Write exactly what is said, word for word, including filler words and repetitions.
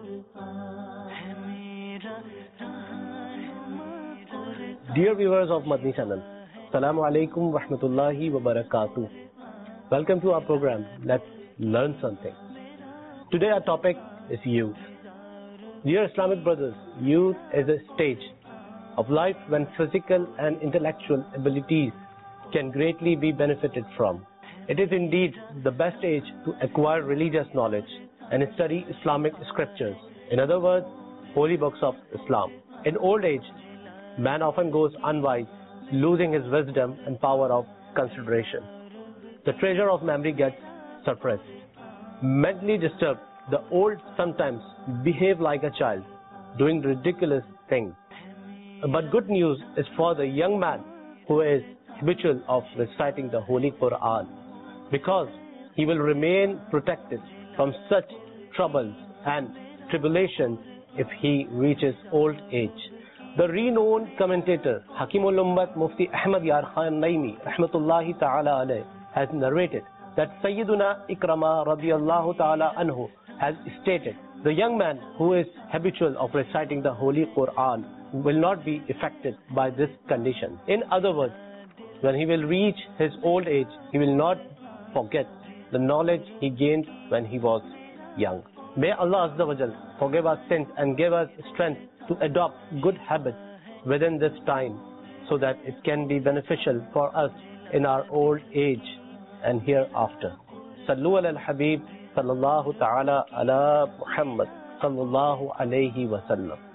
Dear viewers of Madni Channel, Assalamu alaikum wa rahmatullahi wa barakatuh. Welcome to our program, Let's Learn Something. Today our topic is youth. Dear Islamic brothers, youth is a stage of life when physical and intellectual abilities can greatly be benefited from. It is indeed the best age to acquire religious knowledge and study Islamic scriptures. In other words, holy books of Islam. In old age, man often goes unwise, losing his wisdom and power of consideration. The treasure of memory gets suppressed. Mentally disturbed, the old sometimes behave like a child, doing ridiculous things. But good news is for the young man who is habitual of reciting the Holy Quran, because he will remain protected from such troubles and tribulations if he reaches old age. The renowned commentator Hakimul Ummat Mufti Ahmad Yar Khan Naimi rahmatullahi ta'ala alayh has narrated that Sayyiduna Ikrama radiyallahu ta'ala anhu has stated, the young man who is habitual of reciting the Holy Quran will not be affected by this condition. In other words, when he will reach his old age, he will not forget the knowledge he gained when he was young. May Allah Azza wa Jal forgive our sins and give us strength to adopt good habits within this time, so that it can be beneficial for us in our old age and hereafter. Sallu ala al-Habib sallallahu ta'ala ala Muhammad sallallahu alayhi wa sallam.